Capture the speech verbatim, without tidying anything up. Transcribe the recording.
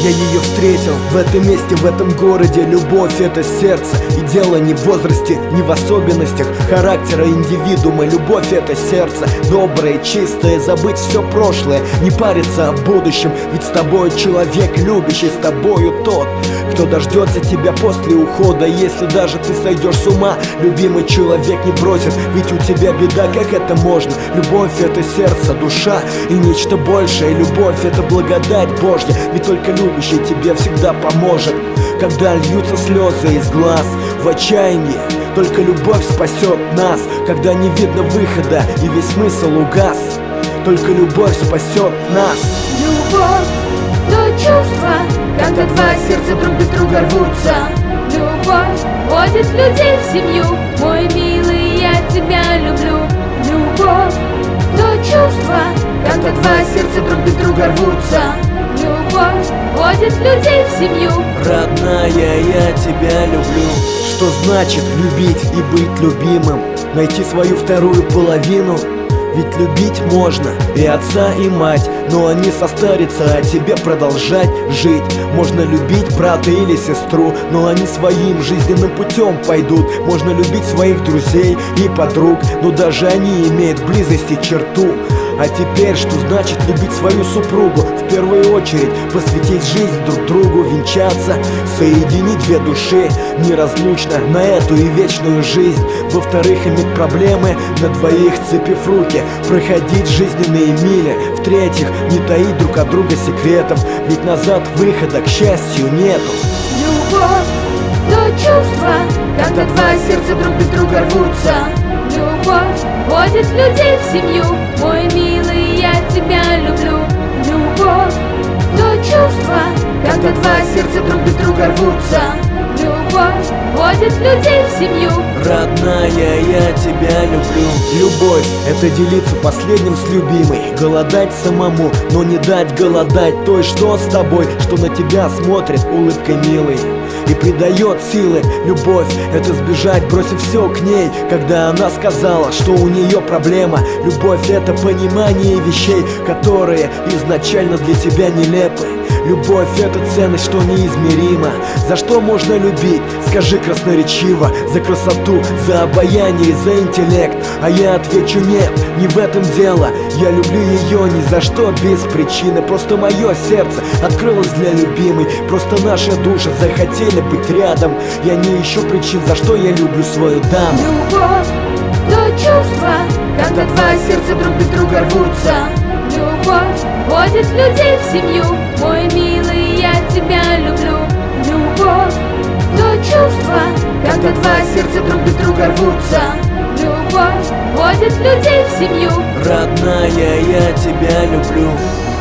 я ее встретил в этом месте, в этом городе. Любовь — это сердце, и дело не в возрасте, не в особенностях характера индивидуума. Любовь — это сердце, доброе, чистое, забыть все прошлое, не париться о будущем. Ведь с тобой человек любящий, с тобою тот, кто дождется тебя после ухода. Если даже ты сойдешь с ума, любимый человек не бросит, ведь у тебя беда, как это можно? Любовь — это сердце, душа и нечто большее. Любовь — это благодать Божья, ведь только любящий тебе всегда поможет. Когда льются слезы из глаз в отчаянии, только любовь спасет нас. Когда не видно выхода и весь смысл угас, только любовь спасет нас. Любовь — то чувство, когда два сердца друг без друга рвутся. Любовь вводит людей в семью, мой милый, я тебя люблю. Любовь — то чувство, когда два сердца друг без друга рвутся. Любовь вводит людей в семью. Родная, я тебя люблю. Что значит любить и быть любимым? Найти свою вторую половину? Ведь любить можно и отца, и мать, но они состарятся, а тебе продолжать жить. Можно любить брата или сестру, но они своим жизненным путем пойдут. Можно любить своих друзей и подруг, но даже они имеют в близости черту. А теперь, что значит любить свою супругу? В первую очередь посвятить жизнь друг другу, венчаться, соединить две души неразлучно на эту и вечную жизнь. Во-вторых, иметь проблемы на двоих, сцепив руки, проходить жизненные мили. В-третьих, не таить друг от друга секретов, ведь назад выхода, к счастью, нету. Любовь — то чувство, когда два сердца друг без друга рвутся. Любовь вводит людей в семью, мой милый, я тебя люблю. Любовь — то чувство, когда два сердца друг без друга рвутся. Любовь вводит людей в семью. Родная, я тебя люблю. Любовь — это делиться последним с любимой, голодать самому, но не дать голодать той, что с тобой, что на тебя смотрит улыбкой милой и придает силы. Любовь — это сбежать, бросив все к ней, когда она сказала, что у нее проблема. Любовь — это понимание вещей, которые изначально для тебя нелепы. Любовь — это ценность, что неизмерима. За что можно любить? Скажи красноречиво. За красоту, за обаяние, за интеллект. А я отвечу: нет, не в этом дело. Я люблю ее ни за что, без причины. Просто мое сердце открылось для любимой. Просто наши души захотели быть рядом. Я не ищу причин, за что я люблю свою даму. Любовь — то чувство, когда два сердца друг без друга рвутся. Любовь вводит людей в семью, мой милый, я тебя люблю. Любовь — то чувство, когда два сердца друг без друга рвутся. Любовь вводит людей в семью. Родная, я тебя люблю.